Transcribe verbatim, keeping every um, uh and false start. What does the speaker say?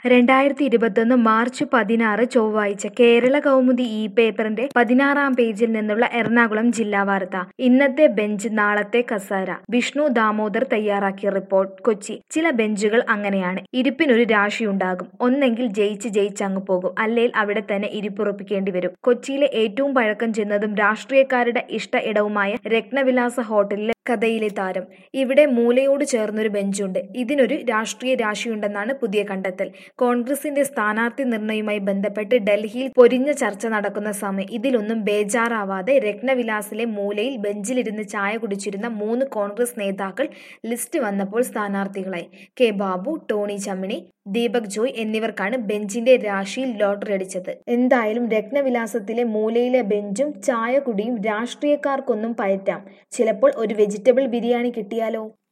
രണ്ടായിരത്തി ഇരുപത്തൊന്ന് മാർച്ച് പതിനാറ് ചൊവ്വാഴ്ച കേരള കൗമുദി ഈ പേപ്പറിന്റെ പതിനാറാം പേജിൽ നിന്നുള്ള എറണാകുളം ജില്ലാ വാർത്ത. ഇന്നത്തെ ബെഞ്ച് നാളത്തെ കസേര. വിഷ്ണു ദാമോദർ തയ്യാറാക്കിയ റിപ്പോർട്ട്. കൊച്ചി. ചില ബെഞ്ചുകൾ അങ്ങനെയാണ്. ഇരിപ്പിനൊരു രാശിയുണ്ടാകും. ഒന്നെങ്കിൽ ജയിച്ച് ജയിച്ചങ്ങ് പോകും, അല്ലെങ്കിൽ അവിടെ തന്നെ ഇരിപ്പുറപ്പിക്കേണ്ടി വരും. കൊച്ചിയിലെ ഏറ്റവും പഴക്കം ചെന്നതും രാഷ്ട്രീയക്കാരുടെ ഇഷ്ട ഇടവുമായ രത്നവിലാസ ഹോട്ടലിലെ കഥയിലെ താരം. ഇവിടെ മൂലയോട് ചേർന്നൊരു ബെഞ്ചുണ്ട്. ഇതിനൊരു രാഷ്ട്രീയ രാശിയുണ്ടെന്നാണ് പുതിയ കണ്ടെത്തൽ. കോൺഗ്രസിന്റെ സ്ഥാനാർത്ഥി നിർണയവുമായി ബന്ധപ്പെട്ട് ഡൽഹിയിൽ പൊരിഞ്ഞ ചർച്ച നടക്കുന്ന സമയം ഇതിലൊന്നും ബേജാറാവാതെ രത്നവിലാസിലെ മൂലയിൽ ബെഞ്ചിലിരുന്ന് ചായ കുടിച്ചിരുന്ന മൂന്ന് കോൺഗ്രസ് നേതാക്കൾ ലിസ്റ്റ് വന്നപ്പോൾ സ്ഥാനാർത്ഥികളായി. K Babu, Tony Chammini, Deepak Joy എന്നിവർക്കാണ് ബെഞ്ചിന്റെ രാശിയിൽ ലോട്ടറി അടിച്ചത്. എന്തായാലും രത്നവിലാസത്തിലെ മൂലയിലെ ബെഞ്ചും ചായകുടിയും രാഷ്ട്രീയക്കാർക്കൊന്നും പയറ്റാം. ചിലപ്പോൾ ഒരു വെജിറ്റബിൾ ബിരിയാണി കിട്ടിയാലോ?